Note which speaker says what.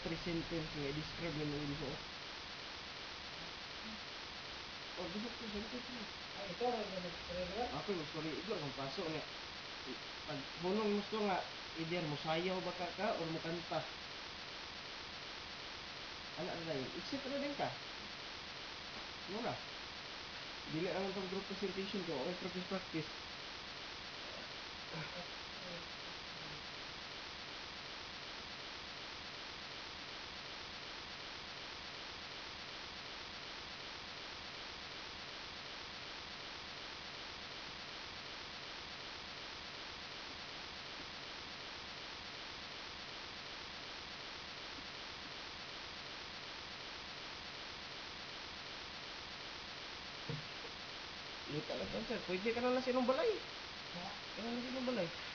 Speaker 1: present tense nga i-describe mo yung gusto. Oh, gusto present tense mo.
Speaker 2: Ito rin yung nag-trailer.
Speaker 1: Ako yung sorry, igor kung paso nga. Pag bunong gusto nga, either mo sayaw ba ka or mo kanta. Ano na yun? Except na din ka. Mura. Dili naman pag group presentation ko, okay, practice. Luta na sir. Pwede ka na sinong balay. Ka na sinong balay.